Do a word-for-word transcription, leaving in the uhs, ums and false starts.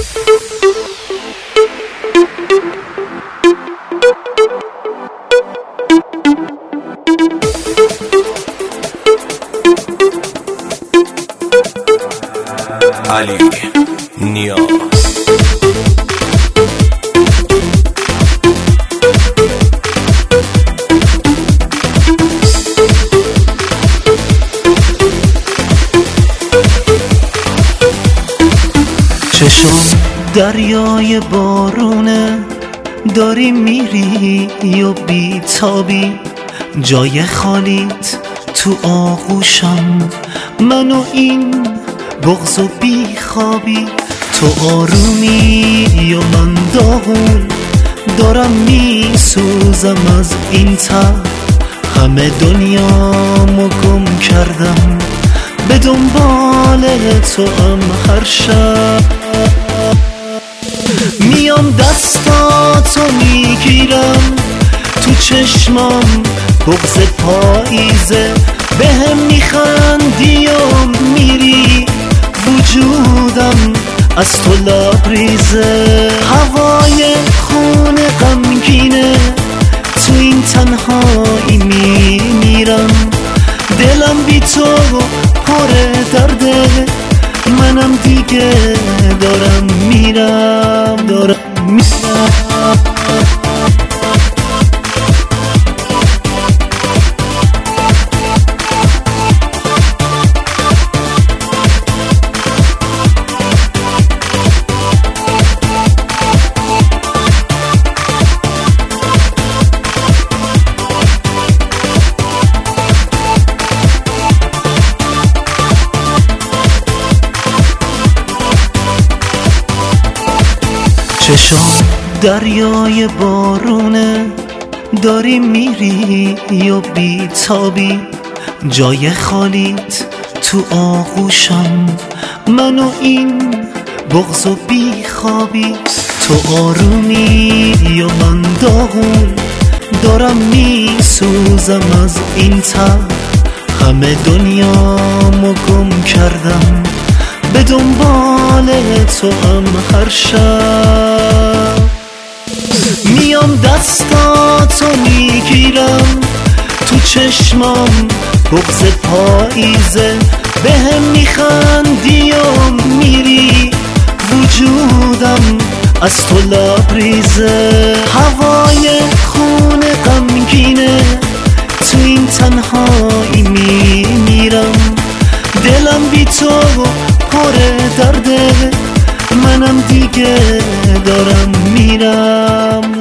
علی نیاز. چشم دریای بارونه، داری میری یا بیتابی، جای خالیت تو آغوشم، من و این بغض و بیخوابی. تو آرومی یا من داغون، دارم میسوزم از این تب، همه دنیامو گم کردم، به دنبال تو هم هر شب. میام دستاتو میگیرم، تو چشمام بغض پاییزه، به هم میخندی و میری، وجودم از تو لبریزه. هوای خون غمگینه، تو این تنهایی میمیرم، دلم بی تو پر درده، منم دیگه دارم میرم دارم میرم. چشم دریای بارونه، داری میری یا بیتابی، جای خالیت تو آغوشم، من و این بغض و بیخوابی. تو آرومی یا من داغون، دارم میسوزم از این تب، همه دنیامو گم کردم، به دنبال تو هم هر شب. میام دستاتو میگیرم، تو چشمام بغض پاییزه، به هم میخندی و میری، وجودم از تو لبریزه. هوای خون غمگینه، تو این تنهایی میمیرم، دلم بی تو پر درده، منم دیگه دارم میرم.